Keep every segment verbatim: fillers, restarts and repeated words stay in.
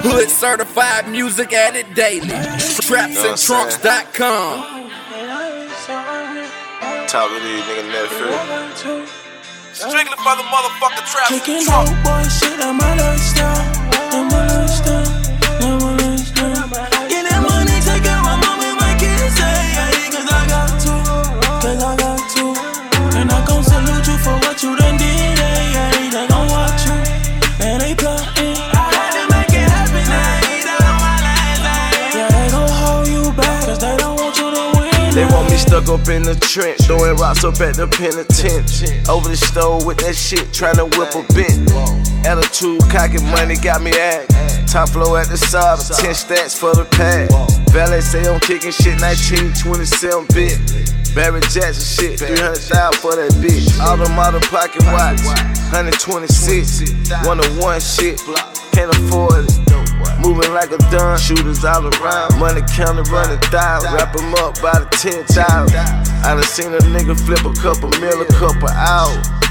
Hood certified, music added daily. Traps and trunks dot com. Talk to these niggas Netflix. Strictly for the motherfucking trap. Taking dope boy shit on my lifestyle. On my lifestyle. On my lifestyle. Get that money, take care of my mom and my kids. Say, yeah, cause I got to. Cause I got to. And I gon' salute you for what you done did. Yeah, yeah, they gon' watch you. And they plotting. I had to make it happen. I ain't that on my last night. Yeah, they gon' hold you back. Cause they don't want you to win. They want me stuck up in the trench, throwing rocks up at the penitentiary. Over the stove with that shit, tryna whip a bent. Attitude, cocky money got me act. Top flow at the side, ten stacks for the pack. Valet say I'm kicking shit, nineteen twenty-seven bit. Barry Jackson shit, three hundred thousand for that bitch. Automata pocket watch, one twenty-six. One to one shit, can't afford it. Moving like a dun, shooters all around. Money counter running thousand, wrap them up by the ten thousand. I done seen a nigga flip a couple mil, a couple hours.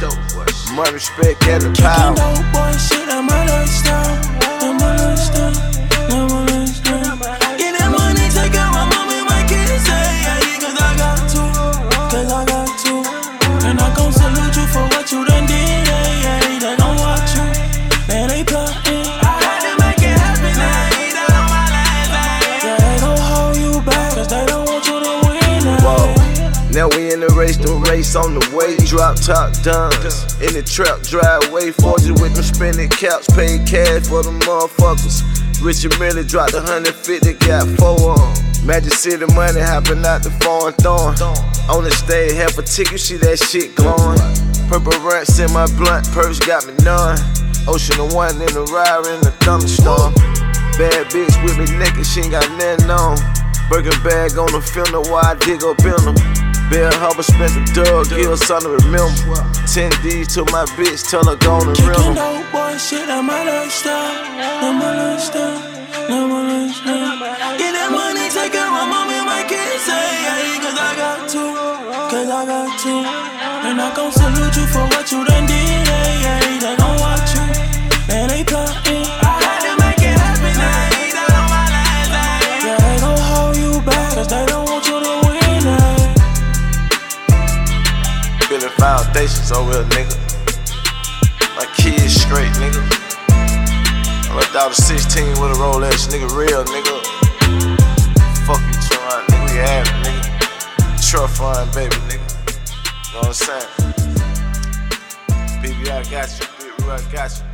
Money, respect, and the power. Kicking dope boy shit on my lifestyle. On my lifestyle. On my lifestyle. Get that money, take care of my mom and my kids. Say, yeah, cause I got to. Cause I got to. And I gon' salute you for what you done did. Yeah, yeah, they gon' watch you. Man, they plotting. I had to make it happen. I ain't that on my last night. Yeah, they gon' hold you back. Cause they don't want you to win. Whoa. Now we in the race, the race on the way. Drop top duns in the trap driveway. Forged with them spinning caps, paid cash for the motherfuckers. Richard Miller dropped one hundred fifty, got four on. Magic City money hopping out the foreign thorn. On the stage, half a ticket, see that shit glowing. Purple rants in my blunt, purse got me none. Ocean of one in the ride in the thunderstorm. Bad bitch with me naked, she ain't got nothing on. Birkin bag on the filter while I dig up in them. Bill Hubble spent the dog, give us something to remember. ten D's to my bitch, tell her go on the rim. Kicking dope boy shit on my lifestyle. On my lifestyle. On my lifestyle. Get that money, take care of my mom and my kids. Say, yeah, cause I got to. Cause I got to. And I gon' salute you for what you done did. Yeah, yeah, they gon' watch you. Man, they plotting. I had to make it happen. I ain't that on my last night. Yeah, they gon' hold you back. Cause they don't want you to win. Yeah. Building foundations over here, nigga. My kids straight, nigga. I'm a daughter sixteen with a Rolex, nigga, real, nigga. Fuck you, trying, nigga, we have it, nigga. Truck fund, baby, nigga. Know what I'm saying? B B I got you, B B I got you.